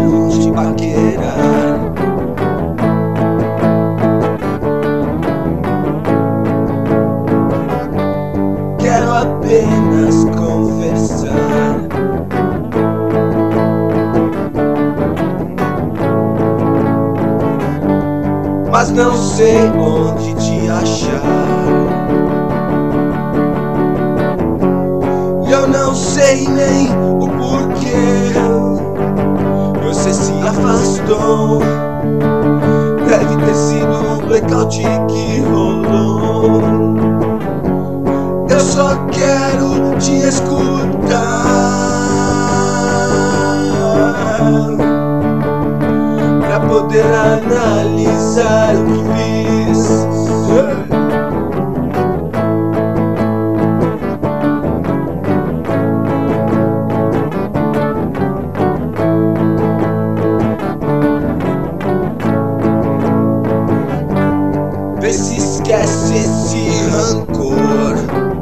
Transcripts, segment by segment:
quero te paquerar. Quero apenas conversar. Mas não sei onde te achar. E eu não sei nem o porquê você se afastou. Deve ter sido o blackout que rolou. Eu só quero te escutar pra poder analisar o que fiz. Vê se esquece esse rancor.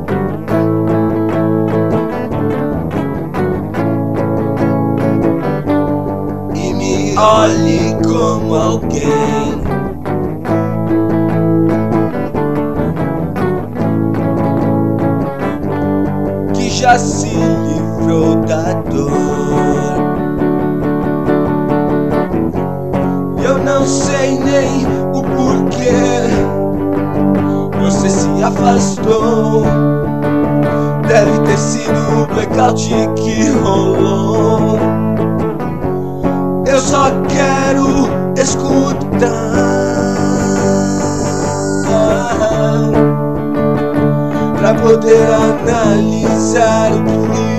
E me olhe como alguém que já se livrou da dor. Eu não sei nem o porquê você se afastou. Deve ter sido o blackout que rolou. Eu só quero escutar pra poder analisar o que